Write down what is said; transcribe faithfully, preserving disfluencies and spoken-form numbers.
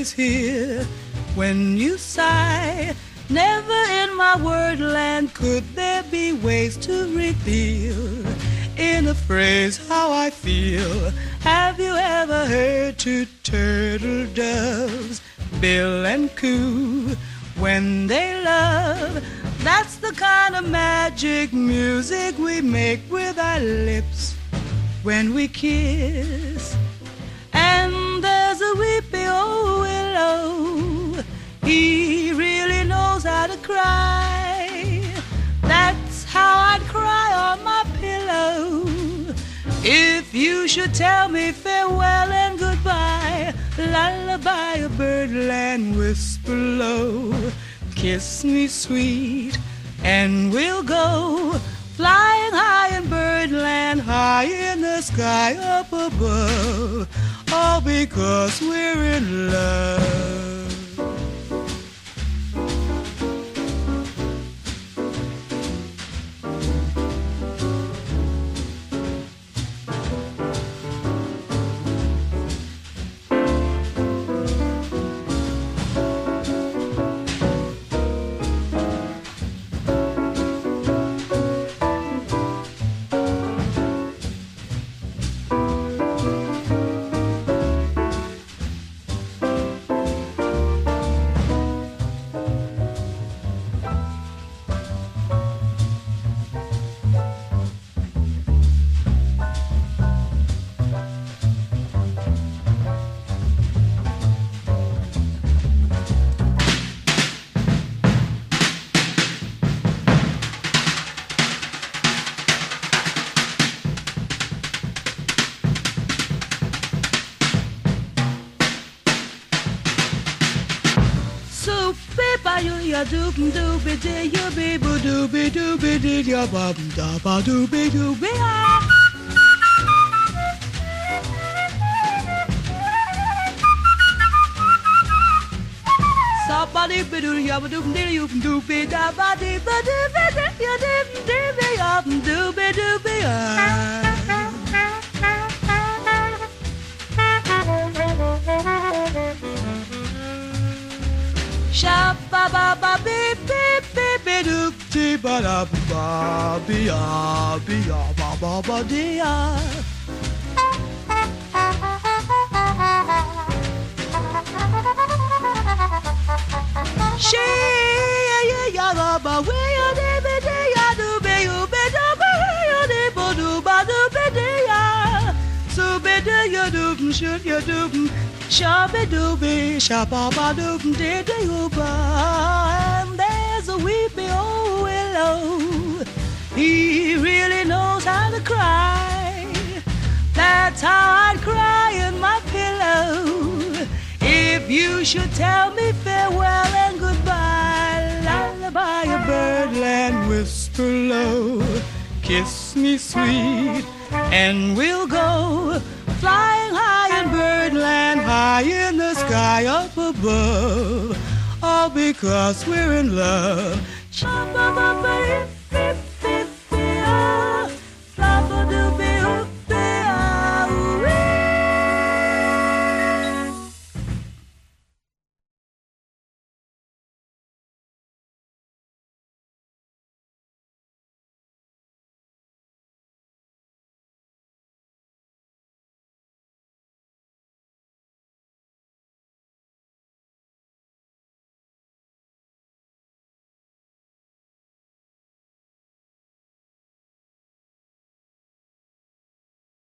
always hear when you sigh. Never in my wordland could there be ways to reveal in a phrase how I feel. Have you ever heard two turtle doves bill and coo when they love? That's the kind of magic music we make with our lips when we kiss. And there's a weepy old willow, he really knows how to cry. That's how I'd cry on my pillow if you should tell me farewell and goodbye. Lullaby a birdland whisper low, kiss me sweet and we'll go flying high in birdland, high in the sky up above, all because we're in love. Ya doobie doobie dee ya bee boo doobie doobie dee ya bum da ba doobie doobie ah. Somebody be doo ya ba doobie dee you doobie da ba dee ba doobie dee ya doobie doobie ya doobie doobie ah. Sha ba ba ba beep beep beep beep doop dee ba da ba be ya be ya ba ba ba dee ya. She ya ya ya ba ba we ya dee be dee ya do be you be do be ya dee bo do ba do be dee ya. So be do ya do shoot ya do. Shabby dooby, shabba dooby, dee dee ba. And there's a weepy old willow, he really knows how to cry. That's how I'd cry in my pillow if you should tell me farewell and goodbye. Lullaby a birdland whisper low, kiss me sweet and we'll go flying high in birdland, high in the sky up above, all because we're in love. Shabba-ba-ba-if-if-if-ya, flabba-dooby